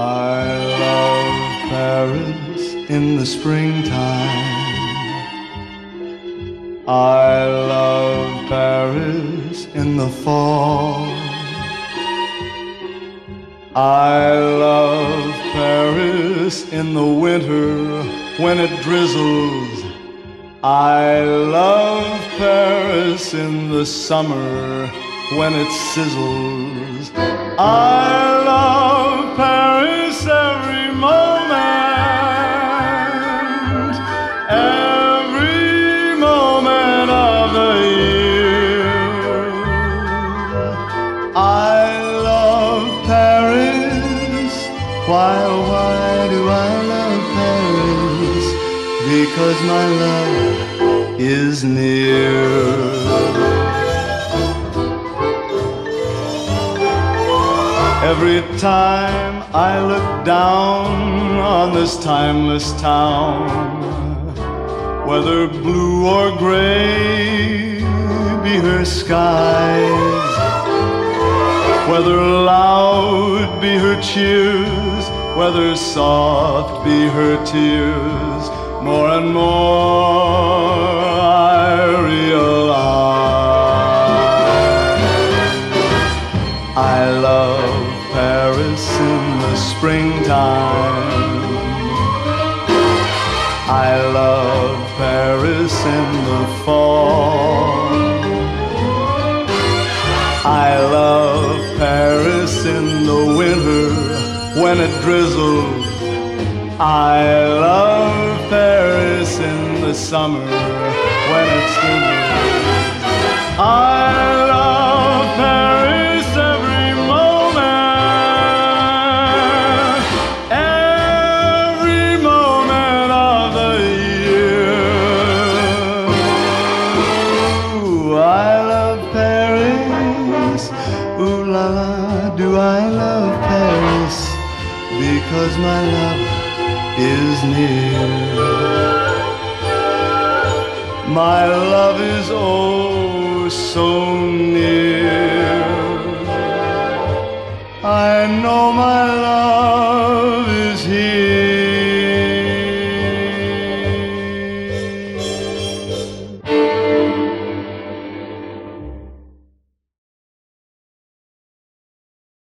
I love Paris in the springtime. I love Paris in the fall. I love Paris in the winter when it drizzles. I love Paris in the summer when it sizzles. I love Paris every moment, every moment of the year. I love Paris. Why do I love Paris? Because my love is near. Every time I look down on this timeless town, whether blue or gray be her skies, whether loud be her cheers, whether soft be her tears, more and more I realize I love Paris in the springtime. I love Paris in the fall. I love Paris in the winter when it drizzles. I love Paris in the summer when it sizzles. I love Paris every moment, every moment of the year. Ooh, I love Paris. Ooh la la, do I love Paris? Because my love is near. My love is oh so near. I know